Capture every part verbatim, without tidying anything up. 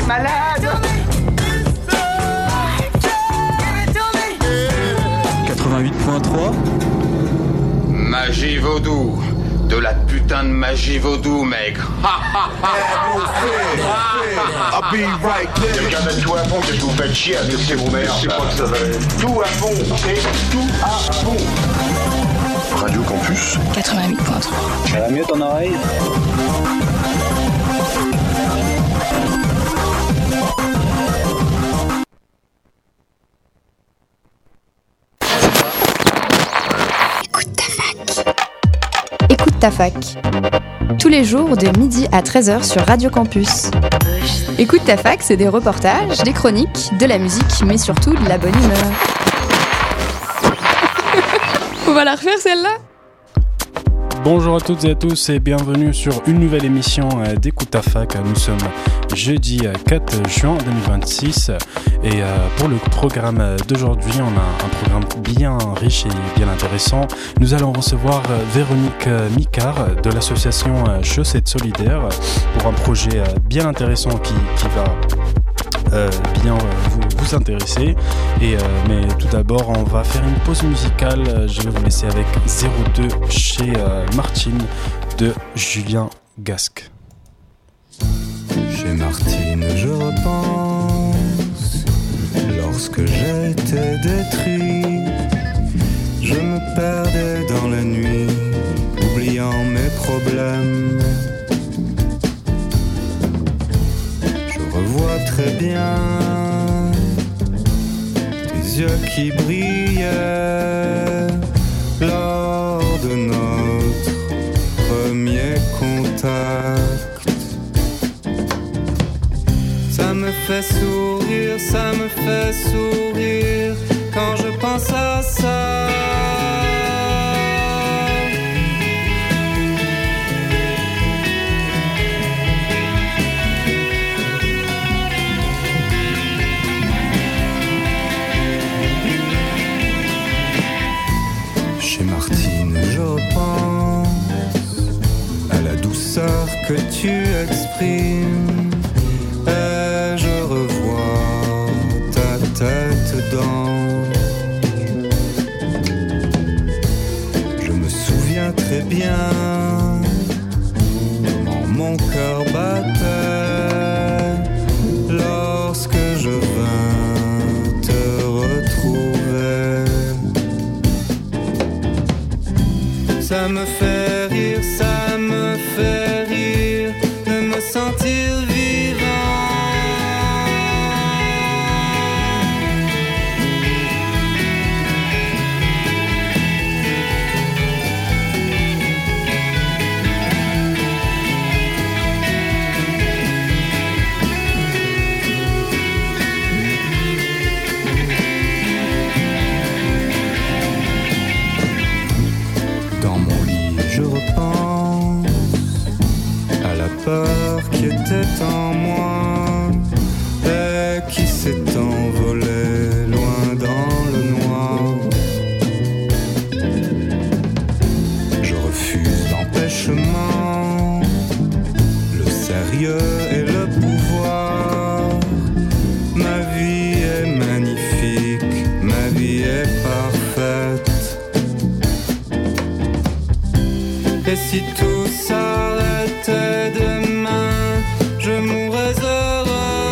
êtes malade. quatre-vingt-huit point trois. Magie vaudou. De la putain de magie vaudou, mec. Ha ha ha. I'll be right there. Les gars, mettre tout à fond, qu'est-ce que vous faites chier à laisser vos mères. C'est pas que ça va aller. Tout à fond, et tout à fond. Radio Campus quatre-vingt-huit point trois. Ça va mieux ton oreille? Écoute ta fac. Écoute ta fac. Tous les jours de midi à treize heures sur Radio Campus. Écoute ta fac, c'est des reportages, des chroniques, de la musique, mais surtout de la bonne humeur. On va la refaire celle-là? Bonjour à toutes et à tous et bienvenue sur une nouvelle émission d'Écoute ta fac. Nous sommes jeudi quatre juin deux mille vingt-six et pour le programme d'aujourd'hui, on a un programme bien riche et bien intéressant. Nous allons recevoir Véronique Micard de l'association Chaussettes Solidaires pour un projet bien intéressant qui, qui va Euh, bien euh, vous, vous intéresser et, euh, mais tout d'abord on va faire une pause musicale. Je vais vous laisser avec zéro deux chez euh, Martine de Julien Gasque. Chez Martine je repense lorsque j'étais détruit, je me perdais dans la nuit oubliant mes problèmes. Je vois très bien tes yeux qui brillaient lors de notre premier contact. Ça me fait sourire, ça me fait sourire quand je pense à ça. Que tu exprimes et je revois ta tête dans. Je me souviens très bien comment mon cœur battait lorsque je vins te retrouver. Ça me fait rire, ça me fait rire de me sentir vivant. Dans mon lit, je repense à la peur qui était en moi et qui s'est envolée loin dans le noir. Je refuse l'empêchement, le sérieux et le pouvoir. Ma vie est magnifique, ma vie est parfaite. Et si tout s'arrêtait demain, je mourrais heureux.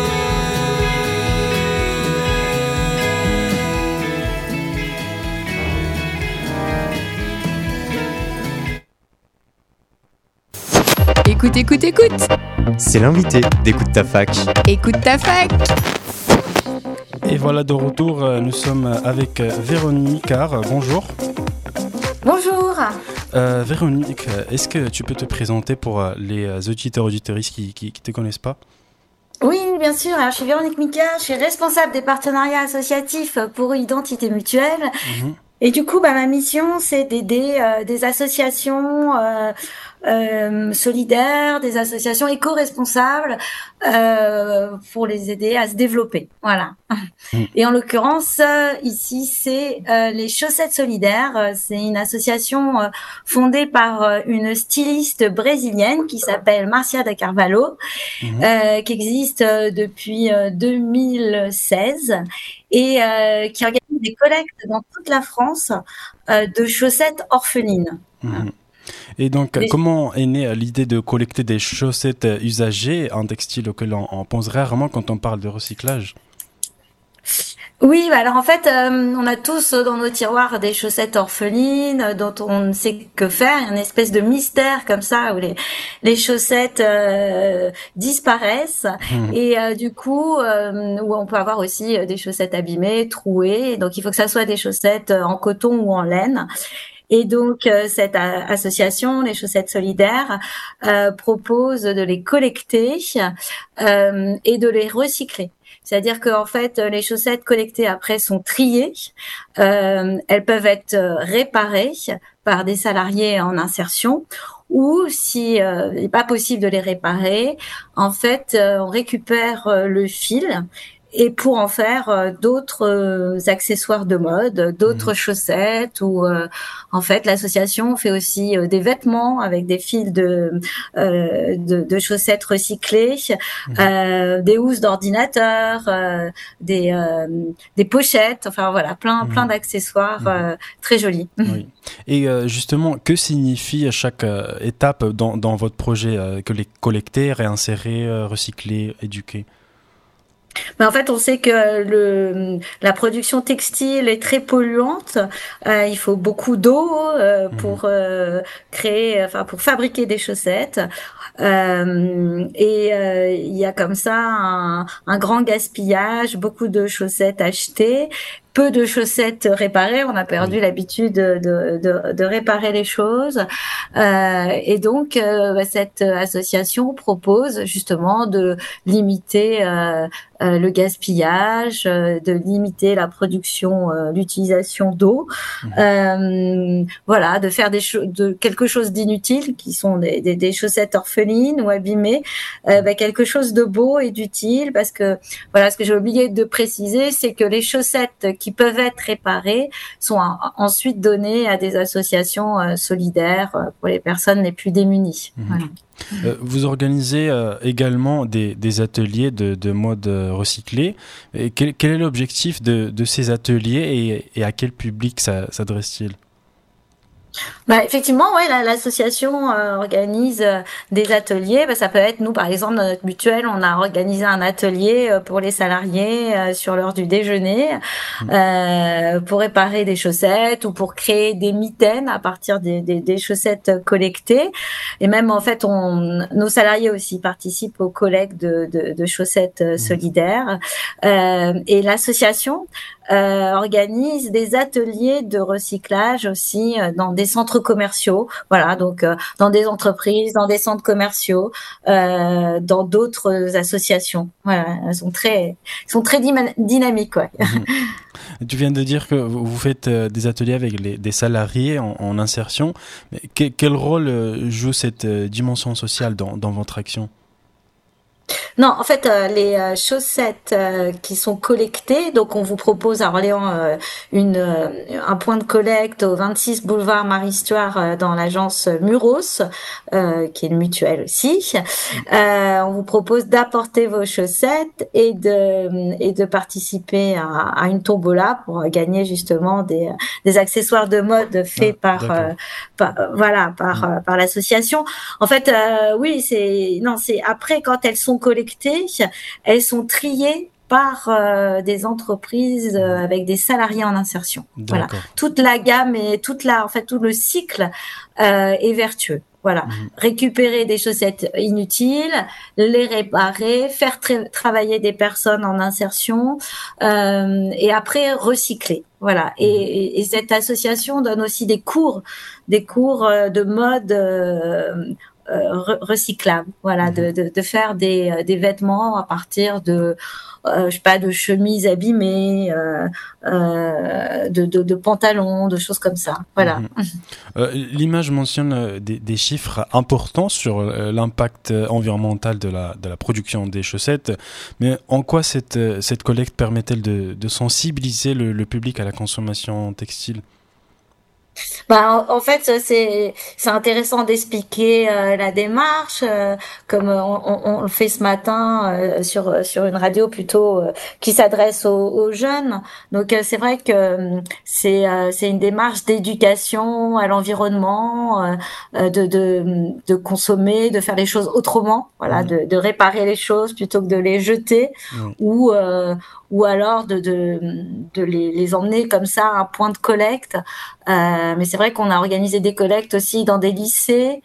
Écoute, écoute, écoute. C'est l'invité d'Écoute ta fac. Écoute ta fac. Et voilà, de retour, nous sommes avec Véronique Micard. Bonjour. Bonjour. Euh, Véronique, est-ce que tu peux te présenter pour les auditeurs auditeuristes qui qui, qui te connaissent pas? Oui, bien sûr. Alors, je suis Véronique Micard, je suis responsable des partenariats associatifs pour Identité Mutuelle. Mmh. Et du coup, bah, ma mission, c'est d'aider euh, des associations euh, euh, solidaires, des associations éco-responsables euh, pour les aider à se développer. Voilà. Mmh. Et en l'occurrence, ici, c'est euh, les Chaussettes Solidaires. C'est une association euh, fondée par euh, une styliste brésilienne qui s'appelle Marcia da Carvalho, mmh. euh, qui existe euh, depuis euh, deux mille seize et euh, qui organise des collectes dans toute la France euh, de chaussettes orphelines. Mmh. Et donc, Les... comment est née l'idée de collecter des chaussettes usagées, un textile auquel on, on pense rarement quand on parle de recyclage? Oui, alors en fait, euh, on a tous dans nos tiroirs des chaussettes orphelines dont on ne sait que faire. Il y a une espèce de mystère comme ça où les les chaussettes euh, disparaissent mmh. et euh, du coup, euh, où on peut avoir aussi des chaussettes abîmées, trouées. Donc il faut que ça soit des chaussettes en coton ou en laine. Et donc euh, cette a- association, les Chaussettes Solidaires, euh, propose de les collecter euh, et de les recycler. C'est-à-dire que en fait, les chaussettes collectées après sont triées. Euh, elles peuvent être réparées par des salariés en insertion, ou si euh, il n'est pas possible de les réparer, en fait, euh, on récupère euh, le fil. Et pour en faire euh, d'autres euh, accessoires de mode, d'autres mmh. chaussettes, ou euh, en fait l'association fait aussi euh, des vêtements avec des fils de euh, de, de chaussettes recyclées, mmh. euh, des housses d'ordinateur, euh, des euh, des pochettes, enfin voilà, plein mmh. plein d'accessoires mmh. euh, très jolis. Oui. Et euh, justement, que signifie chaque euh, étape dans dans votre projet, euh, que les collecter, réinsérer, euh, recycler, éduquer? Mais en fait, on sait que le, la production textile est très polluante. Euh, il faut beaucoup d'eau euh, pour euh, créer, enfin pour fabriquer des chaussettes. Euh, et euh, il y a comme ça un, un grand gaspillage, beaucoup de chaussettes achetées, peu de chaussettes réparées. On a perdu oui. l'habitude de, de, de, de réparer les choses. Euh, et donc, euh, cette association propose justement de limiter euh, euh, le gaspillage, euh, de limiter la production, euh, l'utilisation d'eau. Mmh. Euh, voilà, de faire des cho- de quelque chose d'inutile, qui sont des, des, des chaussettes orphelines ou abîmées, euh, bah, quelque chose de beau et d'utile, parce que voilà, ce que j'ai oublié de préciser, c'est que les chaussettes qui peuvent être réparées sont en, ensuite données à des associations euh, solidaires euh, pour les personnes les plus démunies. Mmh. Voilà. Euh, vous organisez euh, également des, des ateliers de, de mode euh, recyclé. Et quel, quel est l'objectif de, de ces ateliers et, et à quel public ça, s'adresse-t-il ? Bah effectivement, ouais, la, l'association euh, organise euh, des ateliers. Bah, ça peut être, nous par exemple dans notre mutuelle, on a organisé un atelier euh, pour les salariés euh, sur l'heure du déjeuner mmh. euh, pour réparer des chaussettes ou pour créer des mitaines à partir des, des, des chaussettes collectées. Et même en fait, on, nos salariés aussi participent aux collectes de, de, de chaussettes mmh. solidaires. Euh, et l'association Euh, organise des ateliers de recyclage aussi euh, dans des centres commerciaux, voilà, donc euh, dans des entreprises, dans des centres commerciaux, euh, dans d'autres associations. Voilà, elles sont très, elles sont très dyma- dynamiques, ouais. Mmh. Tu viens de dire que vous faites euh, des ateliers avec les, des salariés en, en insertion. Mais que, quel rôle euh, joue cette euh, dimension sociale dans, dans votre action ? Non, en fait, euh, les euh, chaussettes euh, qui sont collectées, donc on vous propose à Orléans euh, une euh, un point de collecte au vingt-six boulevard Marie-Histoire euh, dans l'agence Muros, euh, qui est une mutuelle aussi. Euh, on vous propose d'apporter vos chaussettes et de et de participer à, à une tombola pour gagner justement des des accessoires de mode faits ah, par, euh, par euh, voilà par mmh. euh, par l'association. En fait, euh, oui, c'est non, c'est après quand elles sont collectées, elles sont triées par euh, des entreprises euh, avec des salariés en insertion. D'accord. Voilà, toute la gamme et toute la, en fait, tout le cycle euh, est vertueux. Voilà, mmh. récupérer des chaussettes inutiles, les réparer, faire tra- travailler des personnes en insertion euh, et après recycler. Voilà. Mmh. Et, et, et cette association donne aussi des cours, des cours de mode euh, re- recyclables. Voilà, de, de, de faire des, des vêtements à partir de Euh, je sais pas, de chemises abîmées, euh, euh, de, de, de pantalons, de choses comme ça. Voilà. Mmh. Euh, l'image mentionne des, des chiffres importants sur l'impact environnemental de la, de la production des chaussettes, mais en quoi cette, cette collecte permet-elle de, de sensibiliser le, le public à la consommation textile ? Bah, en, en fait, c'est c'est intéressant d'expliquer euh, la démarche, euh, comme on, on, on le fait ce matin euh, sur sur une radio plutôt euh, qui s'adresse aux, aux jeunes. Donc euh, c'est vrai que euh, c'est euh, c'est une démarche d'éducation à l'environnement, euh, de de de consommer, de faire les choses autrement, voilà, mmh. de de réparer les choses plutôt que de les jeter, mmh. ou euh, ou alors de de de les les emmener comme ça à un point de collecte. Euh, mais c'est vrai qu'on a organisé des collectes aussi dans des lycées,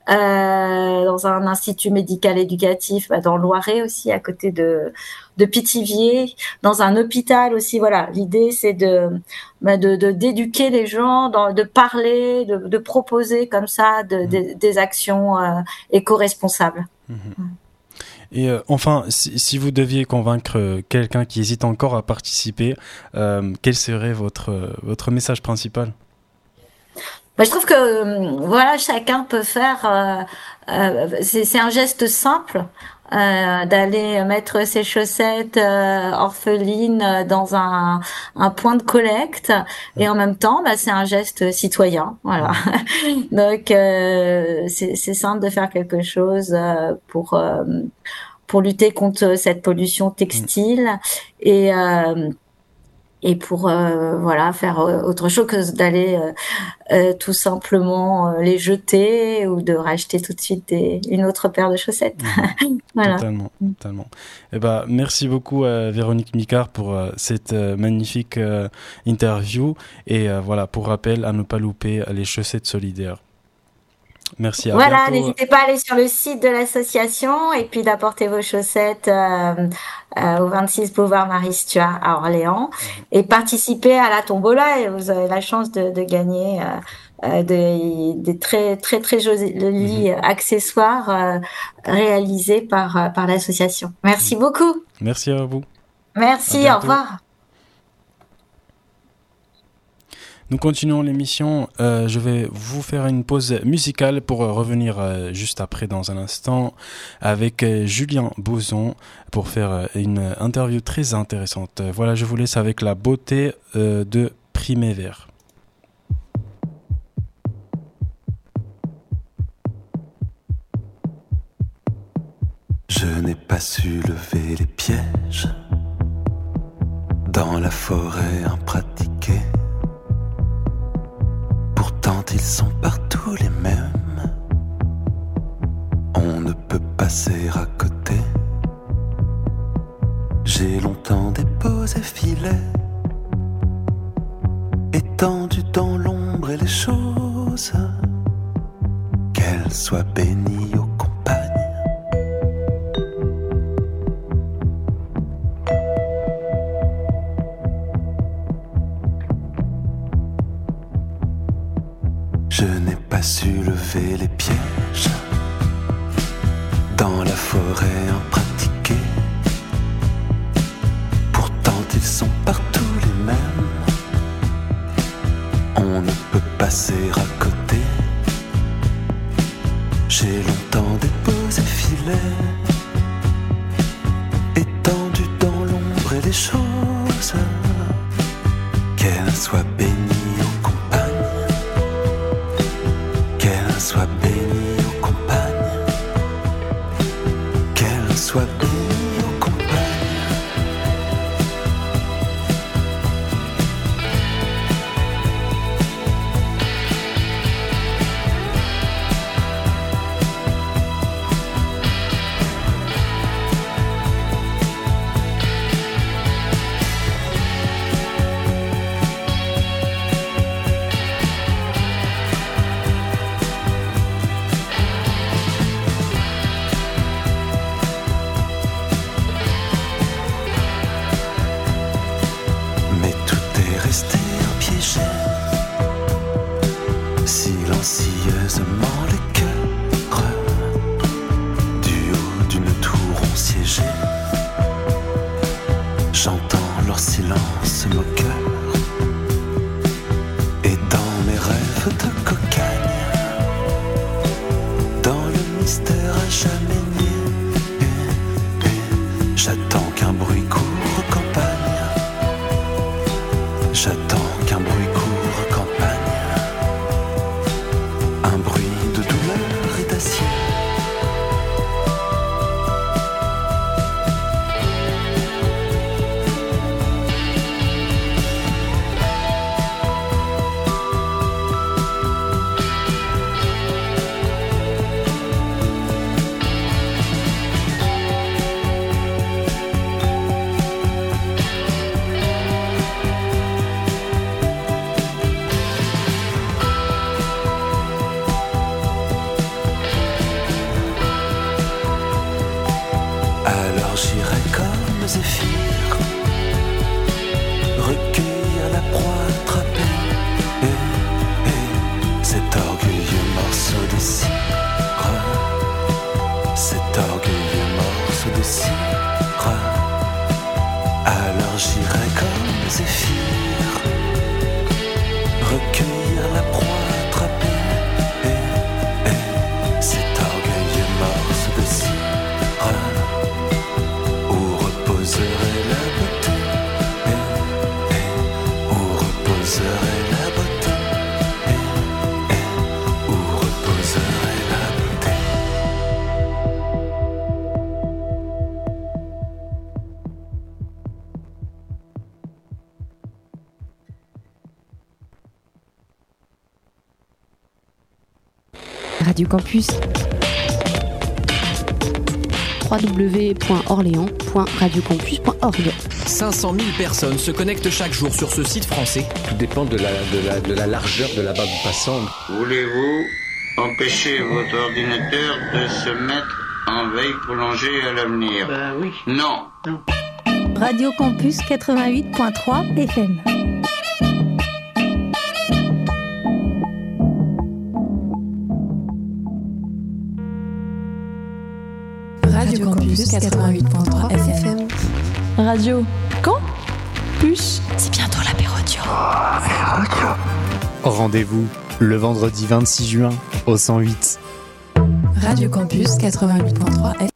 euh, dans un institut médical éducatif, bah, dans le Loiret aussi, à côté de de Pithiviers, dans un hôpital aussi. Voilà, l'idée c'est de bah, de, de d'éduquer les gens, de, de parler, de, de proposer comme ça de, de, des actions euh, éco-responsables. Mmh. Et euh, enfin, si, si vous deviez convaincre quelqu'un qui hésite encore à participer, euh, quel serait votre votre message principal ? Bah, je trouve que euh, voilà, chacun peut faire. Euh, euh, c'est, c'est un geste simple euh, d'aller mettre ses chaussettes euh, orphelines dans un, un point de collecte, et en même temps, bah, c'est un geste citoyen. Voilà. Donc euh, c'est, c'est simple de faire quelque chose euh, pour euh, pour lutter contre cette pollution textile et euh, et pour euh, voilà faire autre chose que d'aller euh, euh, tout simplement euh, les jeter ou de racheter tout de suite des, une autre paire de chaussettes. Mmh. Voilà. Totalement, totalement. Eh ben, merci beaucoup à Véronique Micard pour euh, cette euh, magnifique euh, interview, et euh, voilà, pour rappel, à ne pas louper les chaussettes solidaires. Merci, à voilà, bientôt. N'hésitez pas à aller sur le site de l'association et puis d'apporter vos chaussettes euh, euh, au vingt-six boulevard Marie Stuart à Orléans, mmh. et participer à la tombola, et vous avez la chance de, de gagner euh, euh, des, des très très très jolis mmh. accessoires euh, réalisés par par l'association. Merci mmh. beaucoup. Merci à vous. Merci, au revoir. Nous continuons l'émission. Euh, je vais vous faire une pause musicale pour revenir euh, juste après, dans un instant, avec euh, Julien Bouzon pour faire euh, une interview très intéressante. Voilà, je vous laisse avec la beauté euh, de Primevère. Je n'ai pas su lever les pièges dans la forêt impratiquée. Pourtant ils sont partout les mêmes. On ne peut passer à côté. J'ai longtemps déposé filet, étendu dans l'ombre et les choses, qu'elles soient bénies aux compagnes. Je n'ai pas su lever les pièges dans la forêt impratiquée. Pourtant ils sont partout les mêmes. On ne peut passer à côté. J'ai longtemps déposé filet, étendu dans l'ombre et les choses, qu'elles soient bénies aux compagnes. Qu'elle soit bénie aux compagnes. Qu'elle soit bénie aux compagnes. ce moqueur. Et dans mes rêves de cocagne, dans le mystère à jamais nié, j'attends qu'un bruit court aux campagnes. J'attends qu'un bruit court aux campagnes. Un bruit de douleur et d'acier. Alors j'irai comme Zéphyr, recueillir la proie attrapée, et, et cet orgueilleux morceau de cire, cet orgueilleux morceau de cire. Alors j'irai comme Zéphyr, recueillir la proie attrapée, et, et cet orgueilleux morceau de cire. Reposerait la beauté, eh, eh, où reposerait la beauté, eh, eh, où reposerait la beauté. Radio Campus w w w point orléans point radiocampus point org. cinq cent mille personnes se connectent chaque jour sur ce site français. Tout dépend de la, de la, de la largeur de la bande passante. Voulez-vous empêcher votre ordinateur de se mettre en veille prolongée à l'avenir? Bah oui. Non. Non. Radio Campus quatre-vingt-huit point trois F M. Radio Campus quatre-vingt-huit point trois F M. Radio Campus. C'est bientôt l'apérodio. Rendez-vous le vendredi vingt-six juin au cent huit. Radio Campus quatre-vingt-huit point trois F M.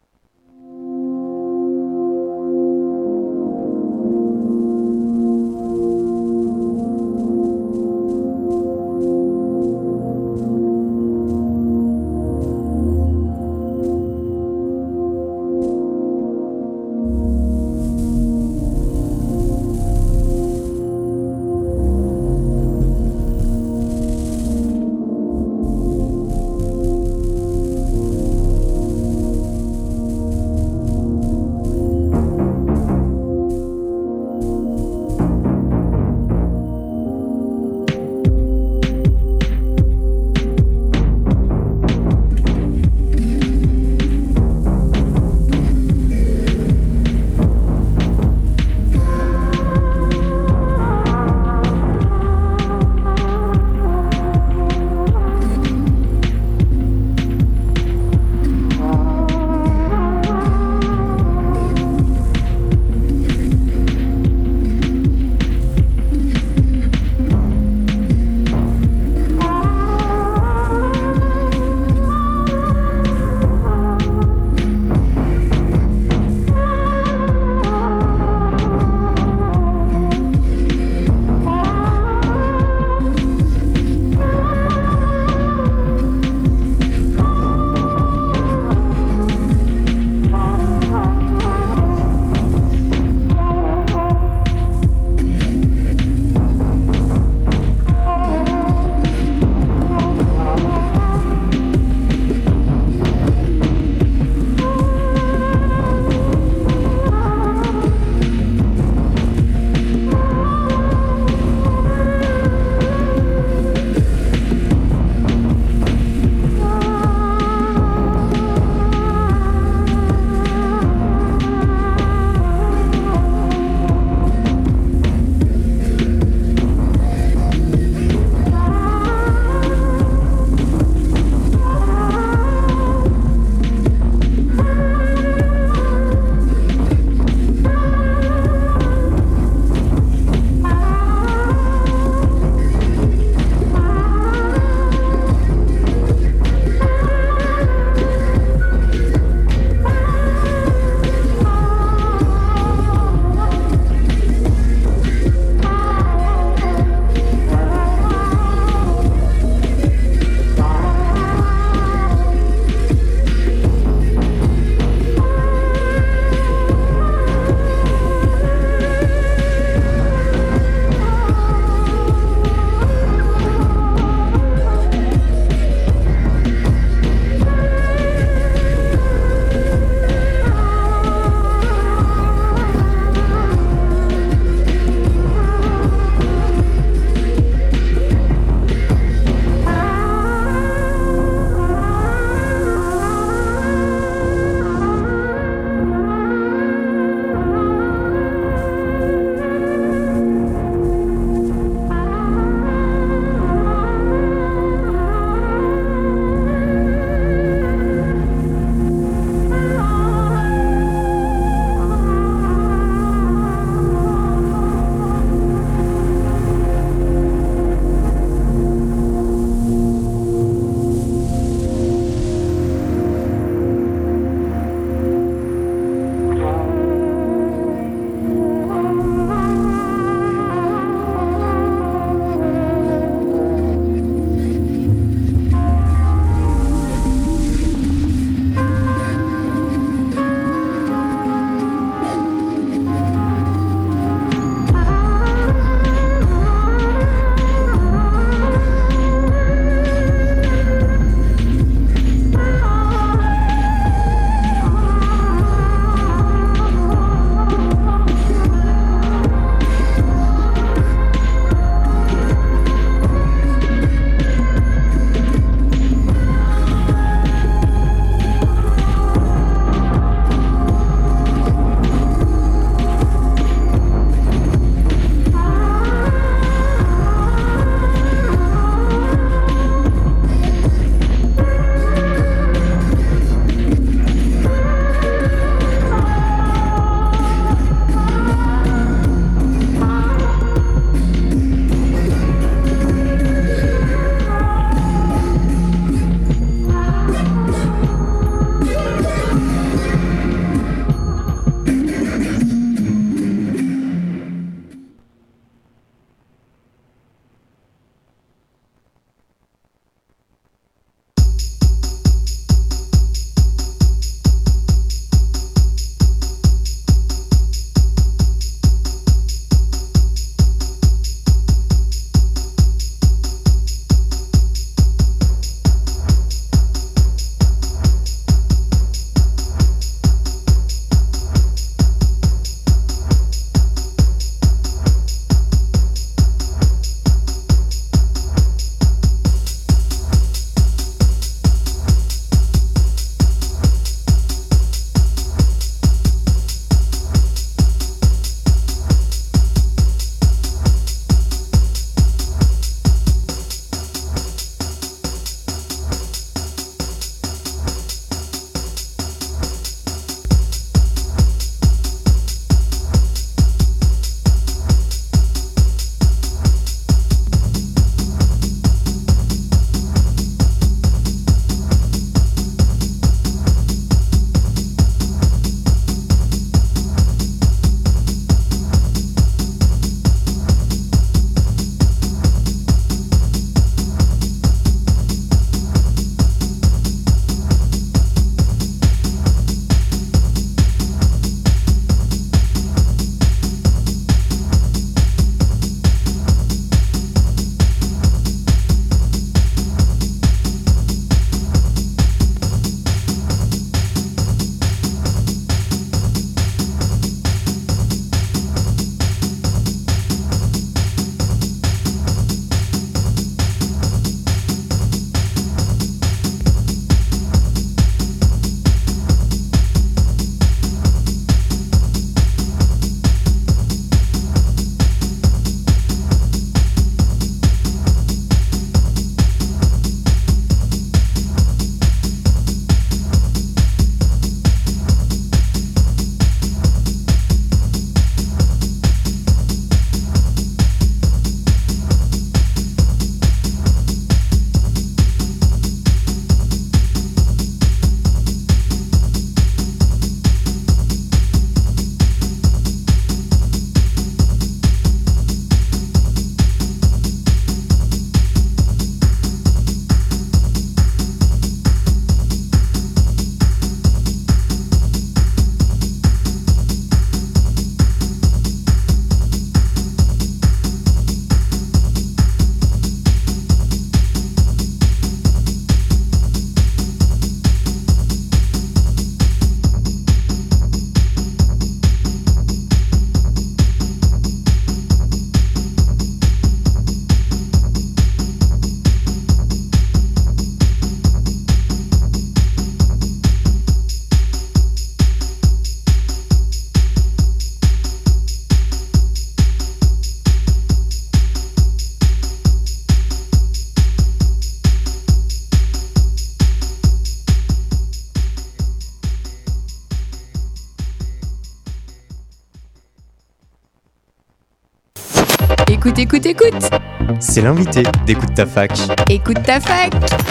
Écoute, écoute, écoute. C'est l'invité d'Écoute ta fac. Écoute ta fac.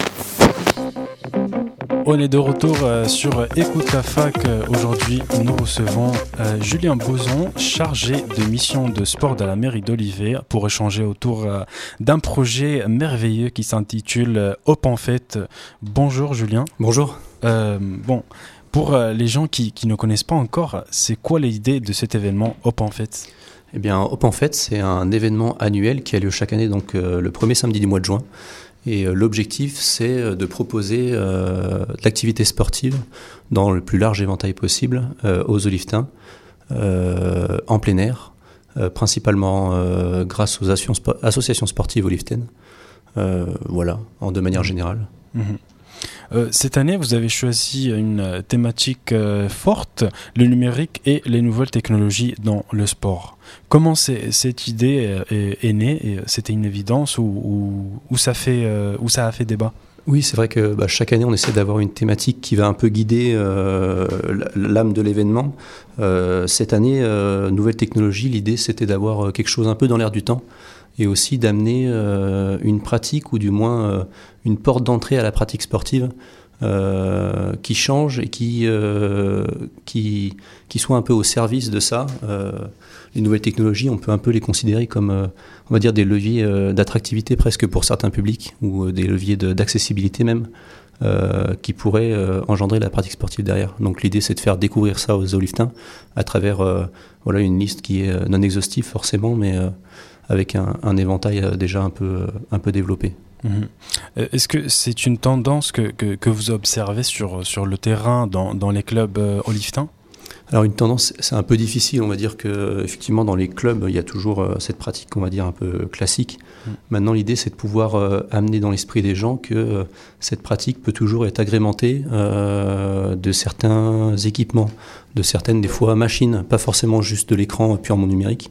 On est de retour euh, sur Écoute ta fac. Aujourd'hui, nous recevons euh, Julien Boson, chargé de mission de sport de la mairie d'Olivet, pour échanger autour euh, d'un projet merveilleux qui s'intitule euh, Hop en Fête. Bonjour Julien. Bonjour. Euh, bon, pour euh, les gens qui, qui ne connaissent pas encore, c'est quoi l'idée de cet événement Hop en Fête ? Eh bien, Hop en Fête, c'est un événement annuel qui a lieu chaque année, donc euh, le premier samedi du mois de juin. Et euh, l'objectif, c'est de proposer euh, de l'activité sportive dans le plus large éventail possible euh, aux Olivetains, euh, en plein air, euh, principalement euh, grâce aux associations, associations sportives olivetaines. Euh, voilà, en de manière générale. Mmh. Euh, cette année, vous avez choisi une thématique euh, forte, le numérique et les nouvelles technologies dans le sport. Comment c'est, cette idée est, est née et c'était une évidence ou, ou, ou, ça fait, euh, ou ça a fait débat ? Oui, c'est vrai que bah, chaque année, on essaie d'avoir une thématique qui va un peu guider euh, l'âme de l'événement. Euh, cette année, euh, nouvelles technologies, l'idée, c'était d'avoir quelque chose un peu dans l'air du temps et aussi d'amener euh, une pratique ou du moins euh, une porte d'entrée à la pratique sportive euh, qui change et qui, euh, qui, qui soit un peu au service de ça. Euh, les nouvelles technologies, on peut un peu les considérer comme euh, on va dire des leviers euh, d'attractivité presque pour certains publics ou euh, des leviers de, d'accessibilité même euh, qui pourraient euh, engendrer la pratique sportive derrière. Donc l'idée, c'est de faire découvrir ça aux Olivetains à travers euh, voilà, une liste qui est non exhaustive forcément, mais euh, avec un, un éventail déjà un peu, un peu développé. Mmh. Est-ce que c'est une tendance que, que, que vous observez sur, sur le terrain dans, dans les clubs euh, olivetains ? Alors une tendance, c'est un peu difficile. On va dire que effectivement dans les clubs, il y a toujours euh, cette pratique, on va dire un peu classique. Mmh. Maintenant, l'idée, c'est de pouvoir euh, amener dans l'esprit des gens que euh, cette pratique peut toujours être agrémentée euh, de certains équipements, de certaines des fois machines, pas forcément juste de l'écran purement numérique.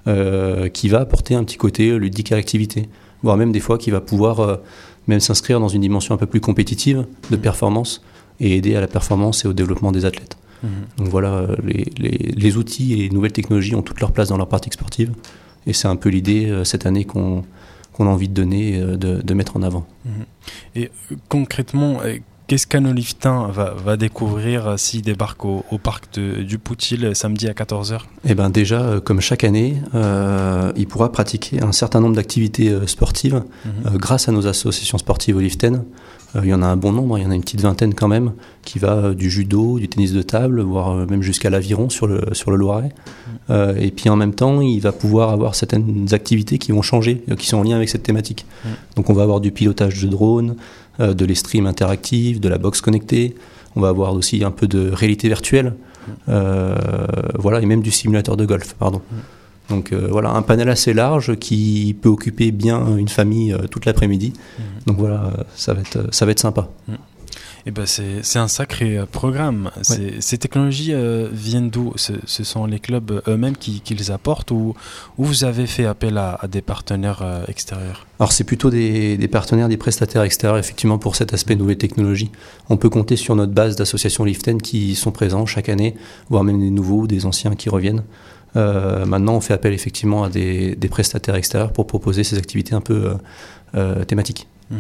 Euh, qui va apporter un petit côté ludique à l'activité, voire même des fois qui va pouvoir euh, même s'inscrire dans une dimension un peu plus compétitive de performance et aider à la performance et au développement des athlètes. Mmh. Donc voilà, les, les, les outils et les nouvelles technologies ont toute leur place dans leur pratique sportive et c'est un peu l'idée euh, cette année qu'on, qu'on a envie de donner, euh, de, de mettre en avant. Mmh. Et euh, concrètement, euh, qu'est-ce qu'un Olivetain va, va découvrir s'il débarque au, au parc de, du Poutil samedi à quatorze heures ? Eh ben déjà, euh, comme chaque année, euh, il pourra pratiquer un certain nombre d'activités euh, sportives mmh. euh, grâce à nos associations sportives olivetaines. Euh, il y en a un bon nombre, il y en a une petite vingtaine quand même, qui va euh, du judo, du tennis de table, voire euh, même jusqu'à l'aviron sur le, sur le Loiret. Mmh. Euh, et puis en même temps, il va pouvoir avoir certaines activités qui vont changer, euh, qui sont en lien avec cette thématique. Mmh. Donc on va avoir du pilotage de drone, euh, de l'escrime interactive, de la boxe connectée. On va avoir aussi un peu de réalité virtuelle, mmh. euh, voilà, et même du simulateur de golf, pardon. Mmh. Donc euh, voilà, un panel assez large qui peut occuper bien une famille euh, toute l'après-midi. Mmh. Donc voilà, ça va être, ça va être sympa. Mmh. Et ben c'est, c'est un sacré programme. C'est, ouais. Ces technologies euh, viennent d'où ? ce, ce sont les clubs eux-mêmes qui, qui les apportent ou, ou vous avez fait appel à, à des partenaires euh, extérieurs ? Alors c'est plutôt des, des partenaires, des prestataires extérieurs effectivement pour cet aspect nouvelles technologies. On peut compter sur notre base d'associations Olivetaines qui sont présents chaque année, voire même des nouveaux, des anciens qui reviennent. Euh, maintenant, on fait appel effectivement à des, des prestataires extérieurs pour proposer ces activités un peu euh, euh, thématiques. Mmh.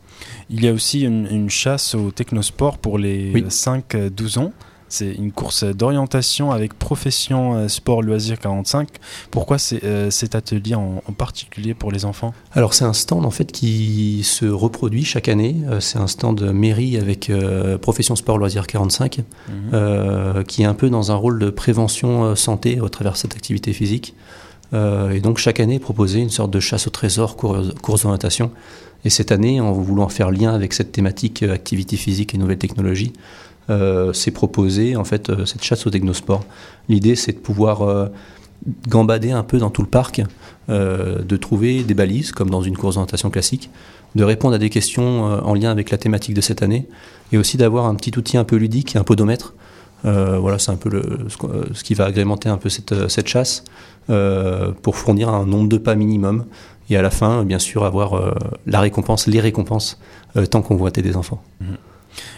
Il y a aussi une, une chasse au technosport pour les oui. cinq à douze ans. C'est une course d'orientation avec profession sport loisirs quarante-cinq. Pourquoi c'est, euh, cet atelier en, en particulier pour les enfants ? Alors c'est un stand en fait qui se reproduit chaque année. Euh, c'est un stand mairie avec euh, profession sport loisirs quarante-cinq mmh. euh, qui est un peu dans un rôle de prévention euh, santé au travers de cette activité physique. Euh, et donc chaque année proposer une sorte de chasse au trésor, course, course d'orientation. Et cette année, en voulant faire lien avec cette thématique euh, activité physique et nouvelles technologies, Euh, c'est proposé en fait euh, cette chasse au technosport. L'idée, c'est de pouvoir euh, gambader un peu dans tout le parc, euh, de trouver des balises comme dans une course d'orientation classique, de répondre à des questions euh, en lien avec la thématique de cette année, et aussi d'avoir un petit outil un peu ludique, un podomètre. Euh, voilà, c'est un peu le, ce, ce qui va agrémenter un peu cette, cette chasse euh, pour fournir un nombre de pas minimum. Et à la fin, bien sûr, avoir euh, la récompense, les récompenses, euh, tant convoitées des enfants. Mmh.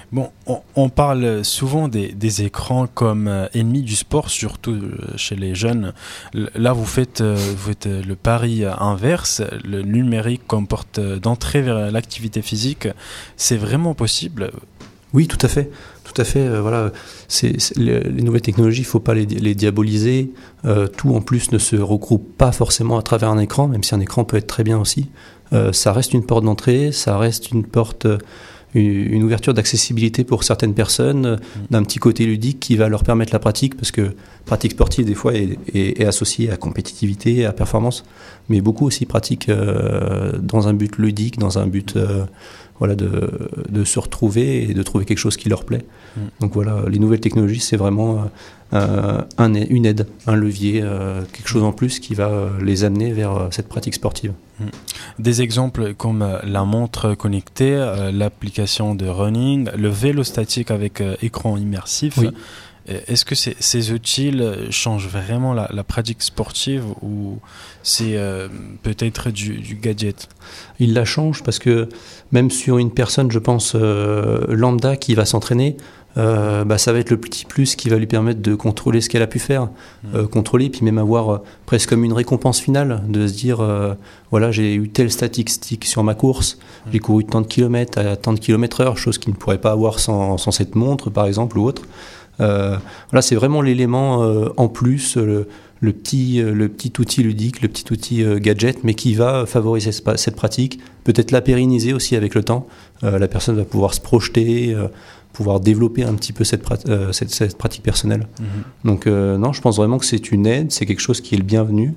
Bon, on, on parle souvent des, des écrans comme euh, ennemis du sport, surtout euh, chez les jeunes. L- là, vous faites, euh, vous faites euh, le pari inverse. Le numérique comme porte d'entrée vers l'activité physique. C'est vraiment possible? Oui, tout à fait. Tout à fait. Euh, voilà, c'est, c'est, les, les nouvelles technologies, il ne faut pas les, les diaboliser. Euh, tout, en plus, ne se regroupe pas forcément à travers un écran, même si un écran peut être très bien aussi. Euh, ça reste une porte d'entrée, ça reste une porte... Euh, une ouverture d'accessibilité pour certaines personnes, d'un petit côté ludique qui va leur permettre la pratique, parce que pratique sportive des fois est, est, est associée à compétitivité, à performance, mais beaucoup aussi pratique euh, dans un but ludique, dans un but euh, voilà, de, de se retrouver et de trouver quelque chose qui leur plaît. Mmh. Donc voilà, les nouvelles technologies, c'est vraiment euh, un, une aide, un levier, euh, quelque chose en plus qui va les amener vers cette pratique sportive. Mmh. Des exemples comme euh, la montre connectée, euh, l'application de running, le vélo statique avec euh, écran immersif. Oui. Est-ce que ces, ces outils changent vraiment la, la pratique sportive ou c'est euh, peut-être du, du gadget? Ils la changent parce que même sur une personne, je pense, euh, lambda qui va s'entraîner, euh, bah, ça va être le petit plus qui va lui permettre de contrôler ce qu'elle a pu faire, mmh. euh, contrôler, puis même avoir euh, presque comme une récompense finale, de se dire, euh, voilà, j'ai eu telle statistique sur ma course, mmh. j'ai couru tant de kilomètres à tant de kilomètres heure, chose qu'il ne pourrait pas avoir sans, sans cette montre, par exemple, ou autre. Euh, voilà, c'est vraiment l'élément euh, en plus, le, le, petit, euh, le petit outil ludique, le petit outil euh, gadget, mais qui va favoriser cette, cette pratique, peut-être la pérenniser aussi avec le temps. Euh, la personne va pouvoir se projeter, euh, pouvoir développer un petit peu cette, prat- euh, cette, cette pratique personnelle. Mmh. Donc euh, non, je pense vraiment que c'est une aide, c'est quelque chose qui est le bienvenu.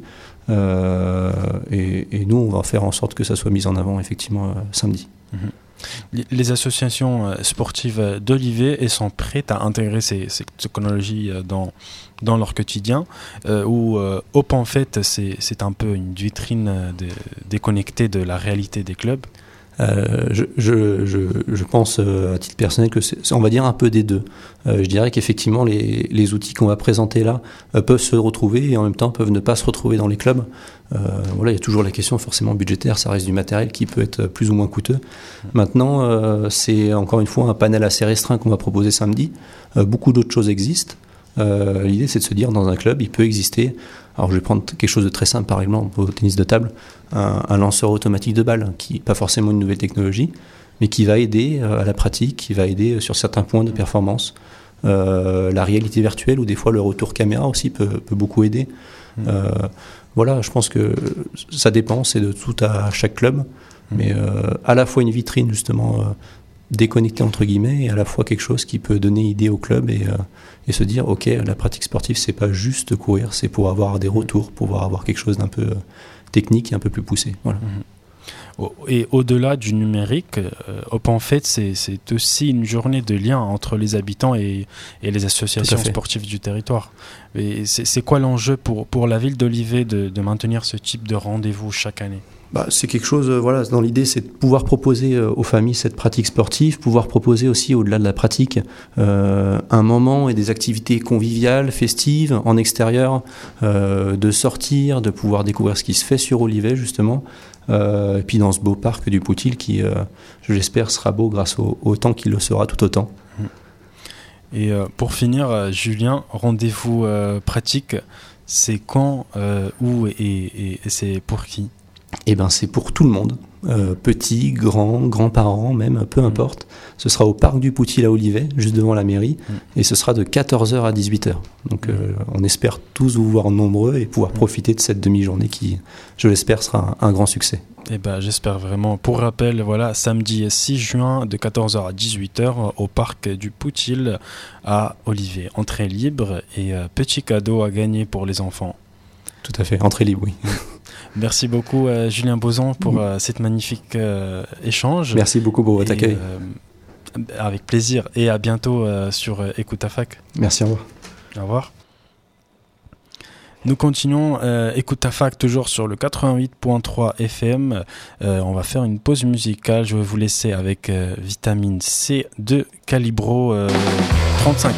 Euh, et, et nous, on va faire en sorte que ça soit mis en avant effectivement euh, samedi. Mmh. Les associations sportives d'Olivet sont prêtes à intégrer ces, ces technologies dans, dans leur quotidien, euh, où euh, Hop en fait c'est, c'est un peu une vitrine de, déconnectée de la réalité des clubs. Euh, je, je, je, je pense euh, à titre personnel que c'est, on va dire un peu des deux. Euh, je dirais qu'effectivement les, les outils qu'on va présenter là euh, peuvent se retrouver et en même temps peuvent ne pas se retrouver dans les clubs. Euh, voilà, il y a toujours la question forcément budgétaire, ça reste du matériel qui peut être plus ou moins coûteux. Mmh. Maintenant, euh, c'est encore une fois un panel assez restreint qu'on va proposer samedi. Euh, beaucoup d'autres choses existent. Euh, l'idée, c'est de se dire, dans un club, il peut exister, alors je vais prendre quelque chose de très simple, par exemple, au tennis de table, un, un lanceur automatique de balle, qui n'est pas forcément une nouvelle technologie, mais qui va aider à la pratique, qui va aider sur certains points de performance. Euh, la réalité virtuelle, ou des fois le retour caméra aussi, peut, peut beaucoup aider. Mmh. Euh, voilà, je pense que ça dépend, c'est de tout à chaque club, mmh. mais euh, à la fois une vitrine, justement, euh, déconnecté entre guillemets, et à la fois quelque chose qui peut donner idée au club et, euh, et se dire ok, la pratique sportive c'est pas juste courir, c'est pour avoir des retours, pouvoir avoir quelque chose d'un peu euh, technique et un peu plus poussé. Voilà. Mmh. Et au-delà du numérique, euh, Hop en fait c'est, c'est aussi une journée de lien entre les habitants et, et les associations sportives du territoire. Et c'est, c'est quoi l'enjeu pour, pour la ville d'Olivet de, de maintenir ce type de rendez-vous chaque année? Bah, c'est quelque chose, euh, voilà, dans l'idée, c'est de pouvoir proposer euh, aux familles cette pratique sportive, pouvoir proposer aussi, au-delà de la pratique, euh, un moment et des activités conviviales, festives, en extérieur, euh, de sortir, de pouvoir découvrir ce qui se fait sur Olivet, justement, euh, et puis dans ce beau parc du Poutil qui, euh, je l'espère, sera beau grâce au, au temps qu'il le sera tout autant. Et euh, pour finir, euh, Julien, rendez-vous euh, pratique, c'est quand, euh, où et, et, et c'est pour qui? Eh ben, c'est pour tout le monde, euh, petits, grands, grands-parents même, peu importe. Ce sera au parc du Poutil à Olivet, juste devant la mairie, mmh. et ce sera de quatorze heures à dix-huit heures. Donc mmh. euh, on espère tous vous voir nombreux et pouvoir mmh. profiter de cette demi-journée qui, je l'espère, sera un, un grand succès. Eh ben, j'espère vraiment. Pour rappel, voilà, samedi six juin de quatorze heures à dix-huit heures au parc du Poutil à Olivet. Entrée libre et euh, petit cadeau à gagner pour les enfants. Tout à fait, entrée libre, oui. Merci beaucoup euh, Julien Bozon pour euh, cet magnifique euh, échange. Merci beaucoup pour votre et, accueil. Euh, avec plaisir et à bientôt euh, sur euh, Écoute ta fac. Merci, au revoir. Au revoir. Nous continuons euh, Écoute ta fac toujours sur le quatre-vingt-huit point trois F M. Euh, on va faire une pause musicale. Je vais vous laisser avec euh, Vitamine C de Calibro euh, trente-cinq.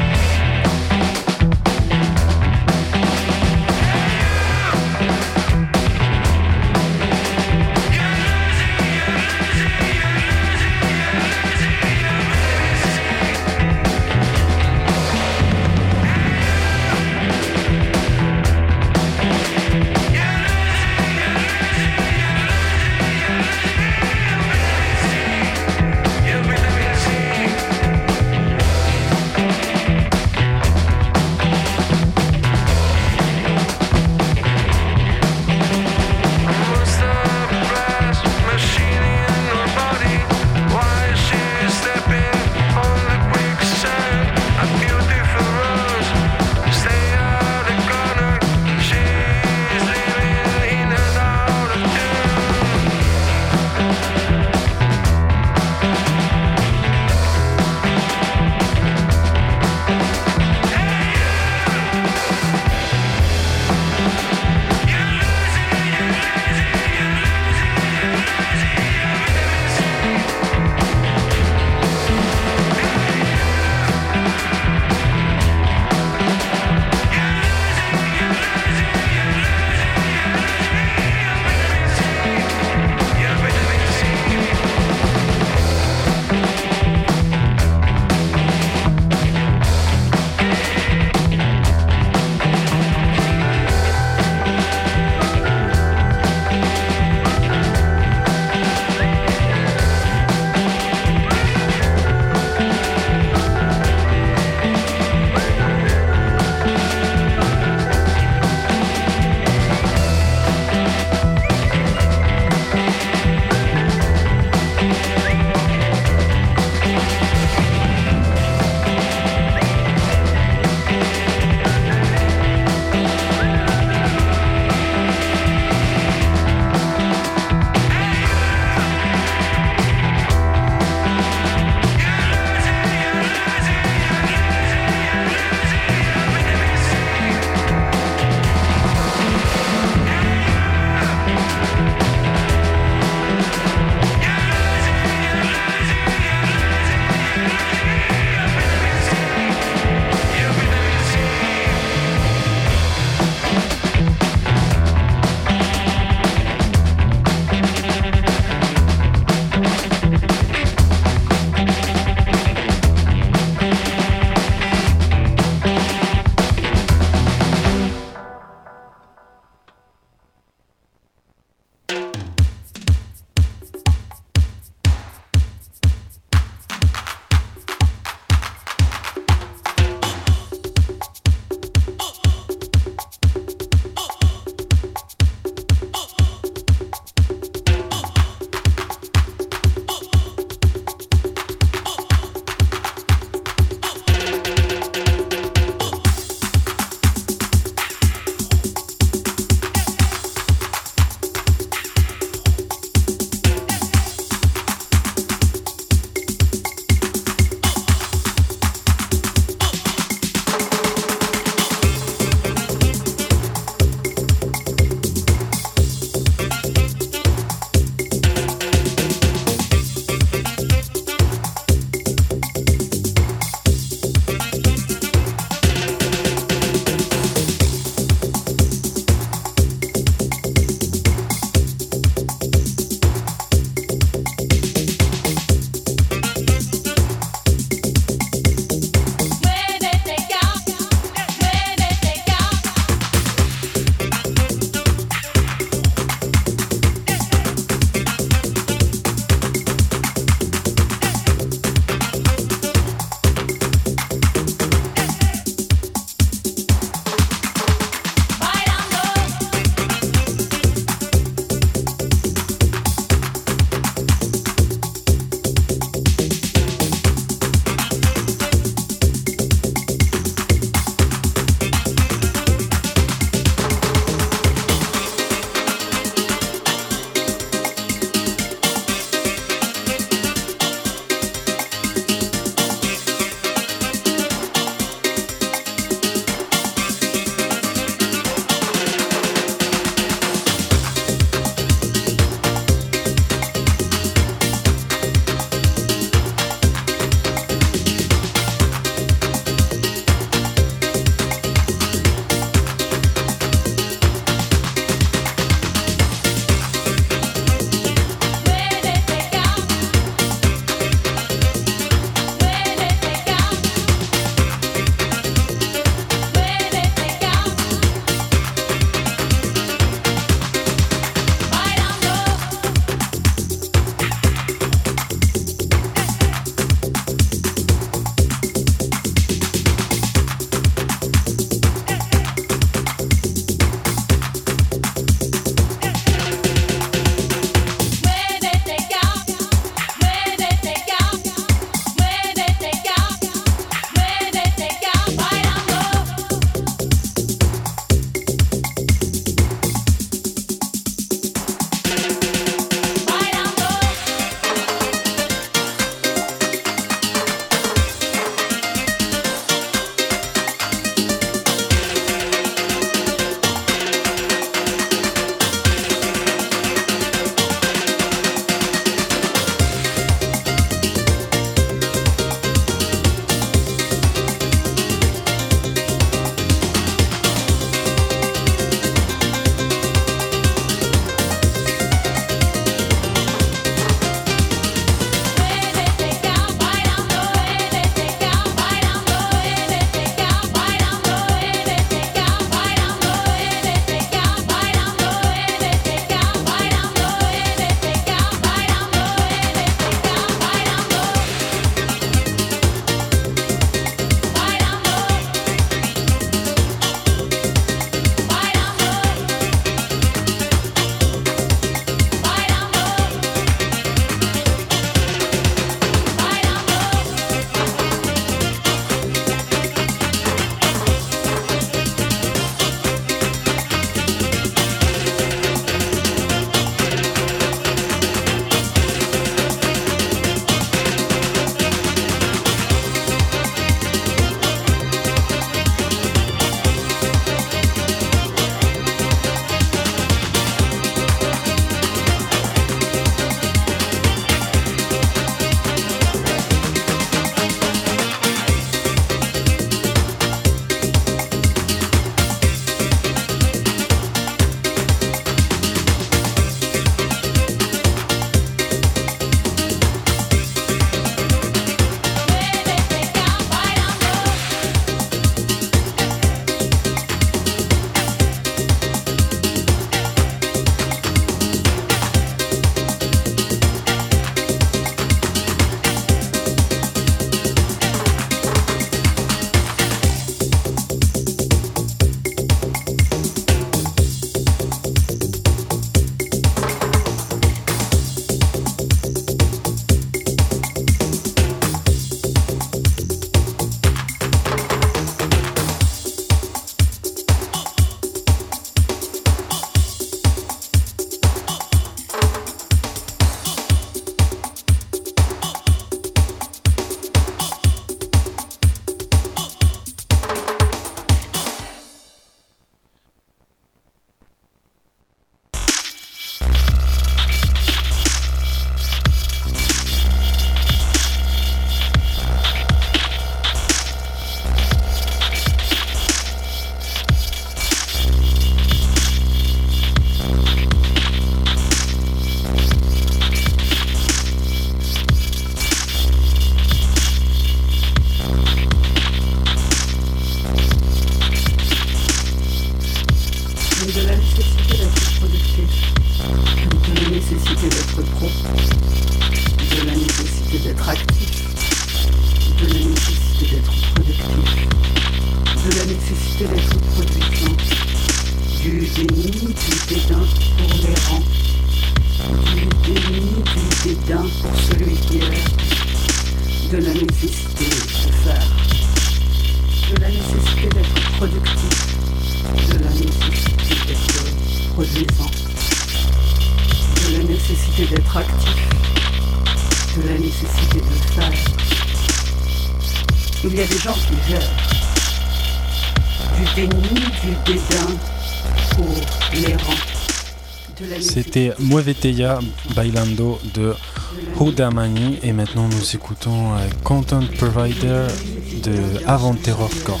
nécessité d'être produisant, du déni, du dédain pour les rangs, du déni, du dédain pour celui qui est, de la nécessité de faire, de la nécessité d'être productif, de la nécessité d'être produisant, de la nécessité d'être actif, de la nécessité de faire. Il y a des gens qui gèrent du déni, du dédain pour les rangs. C'était Mueveteya Bailando de Hudamani et maintenant nous écoutons euh, Content Provider de Avant Terror Corps.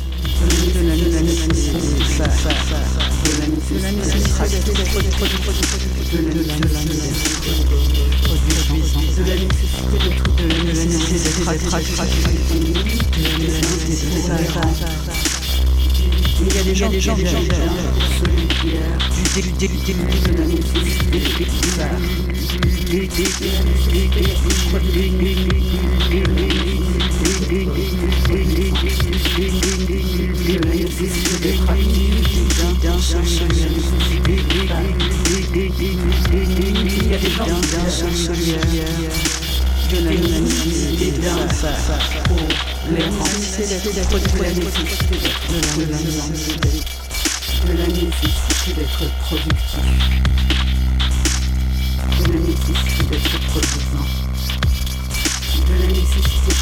Il y a des gens, des gens, des gens, celui qui est du début, début, début de la nécessité de faire, du début, de la nécessité d'être actif, d'un seul solaire, il y a des gens, d'un seul solaire, de la nécessité d'un faire pour les nécessités d'être productif, de la nécessité d'être productif, de la nécessité d'être produisant, de la nécessité,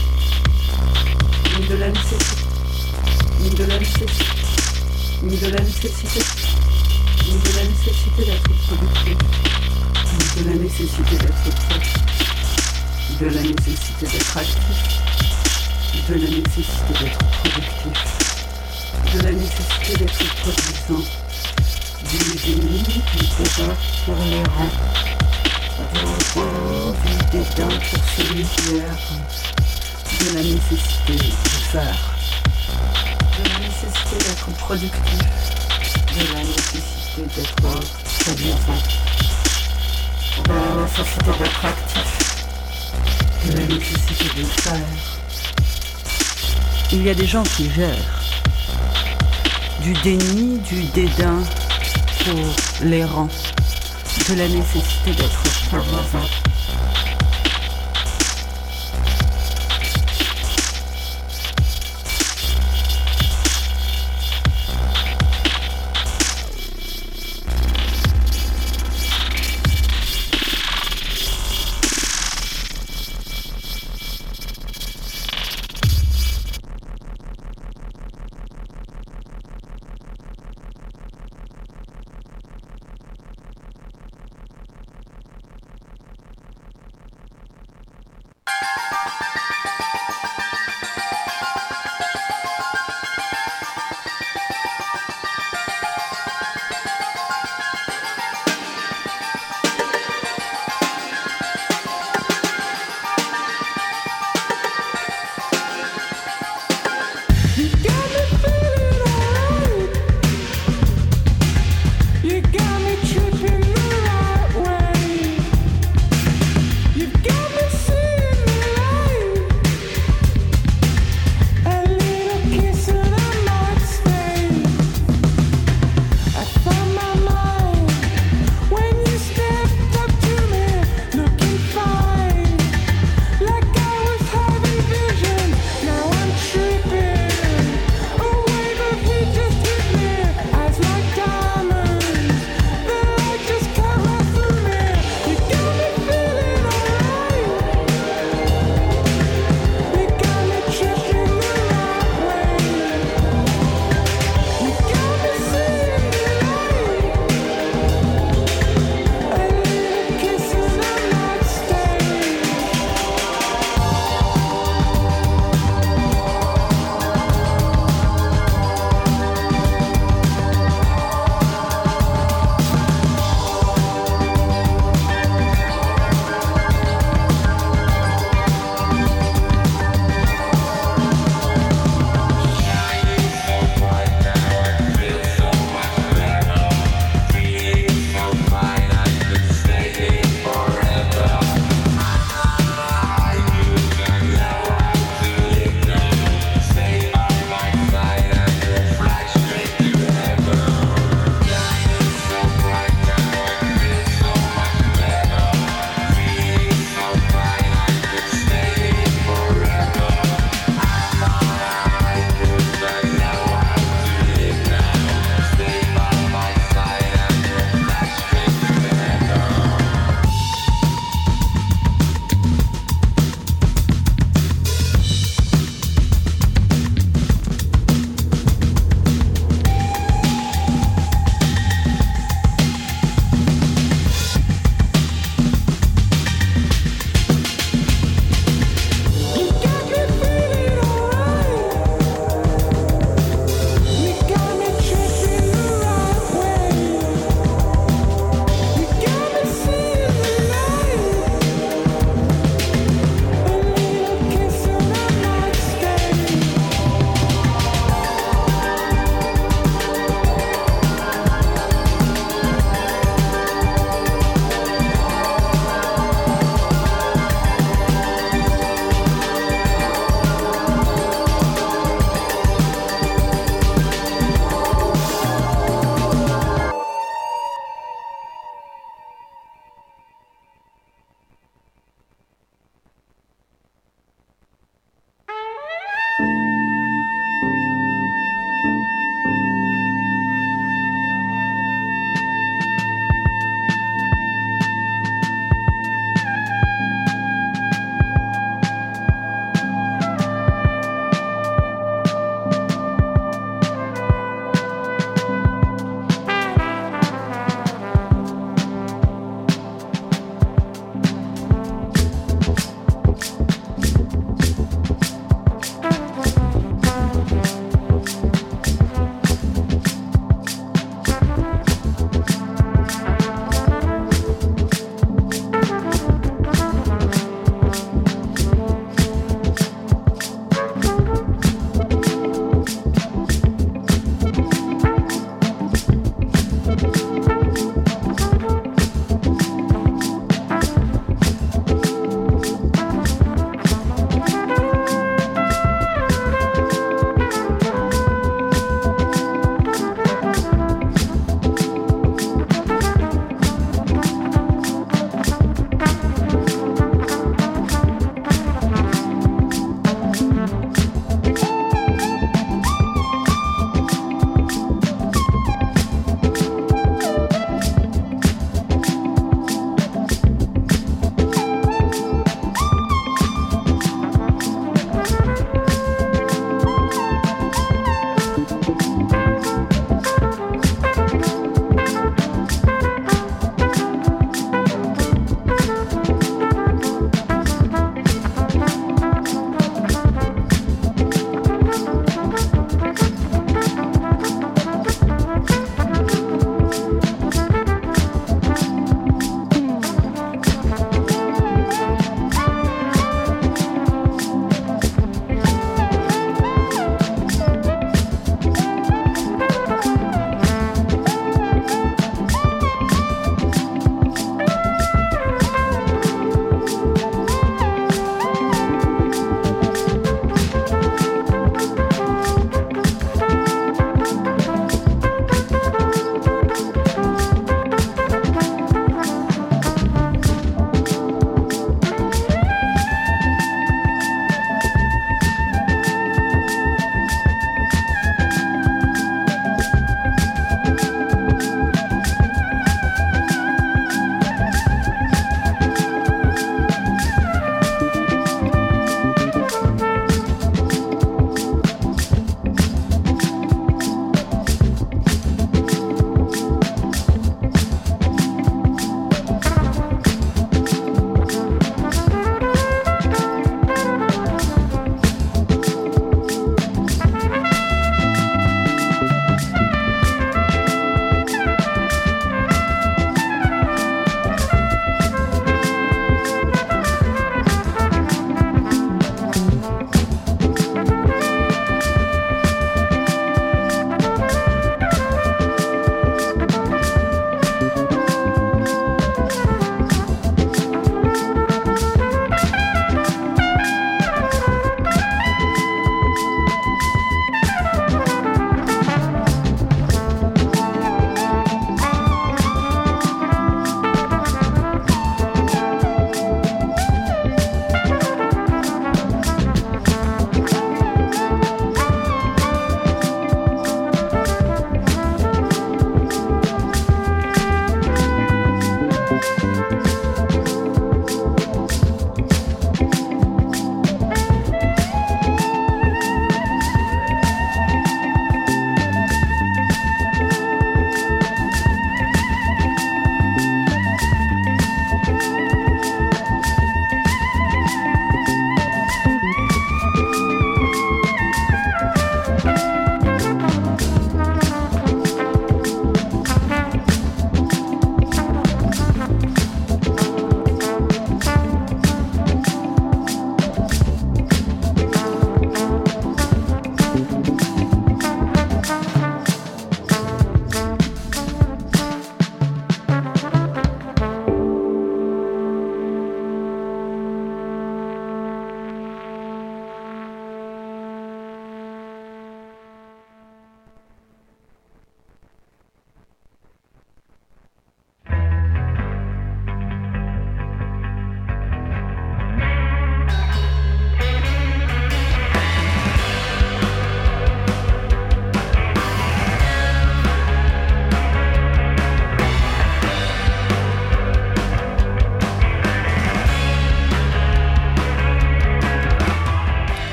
de la nécessité, de la nécessité, de la nécessité, de la nécessité d'être productif, de la nécessité d'être proche, de la nécessité d'être actif, de la nécessité d'être productif, de la nécessité d'être produisant, du déni, du dédain pour les rangs, du dédain pour celui qui est, de la nécessité de faire, de la nécessité d'être productif, de la nécessité d'être produisant, de la nécessité d'être actif, de la nécessité de faire. Il y a des gens qui gèrent du déni, du dédain pour les rangs, de la nécessité d'être produisant.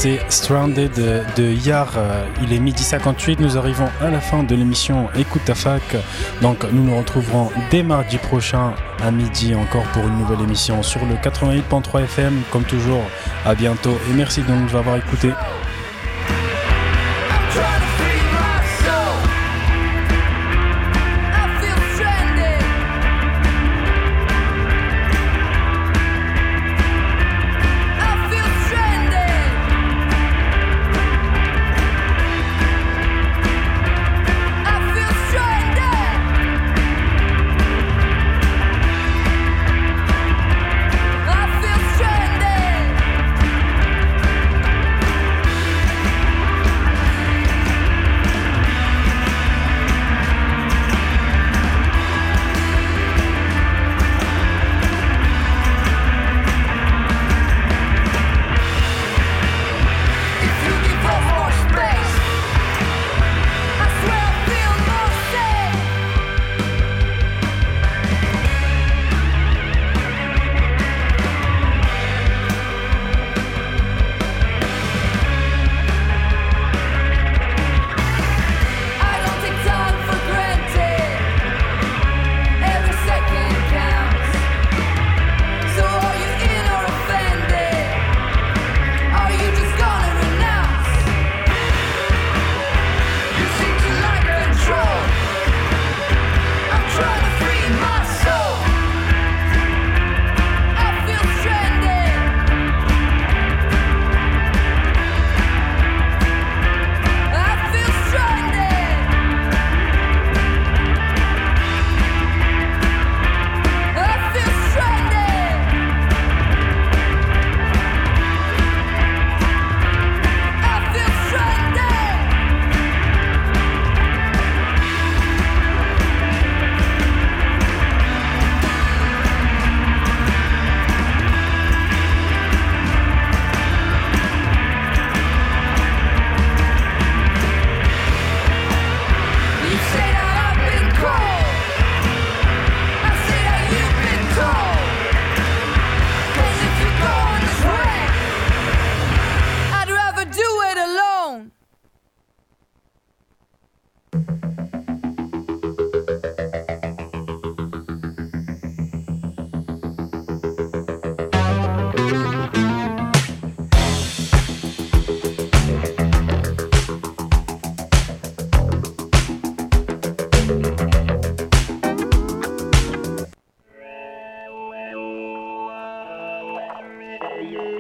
C'était Stranded de, de Yar. Il est midi cinquante-huit. Nous arrivons à la fin de l'émission Écoute ta fac. Donc nous nous retrouverons dès mardi prochain à midi encore pour une nouvelle émission sur le quatre-vingt-huit virgule trois F M. Comme toujours, à bientôt et merci de nous avoir écoutés.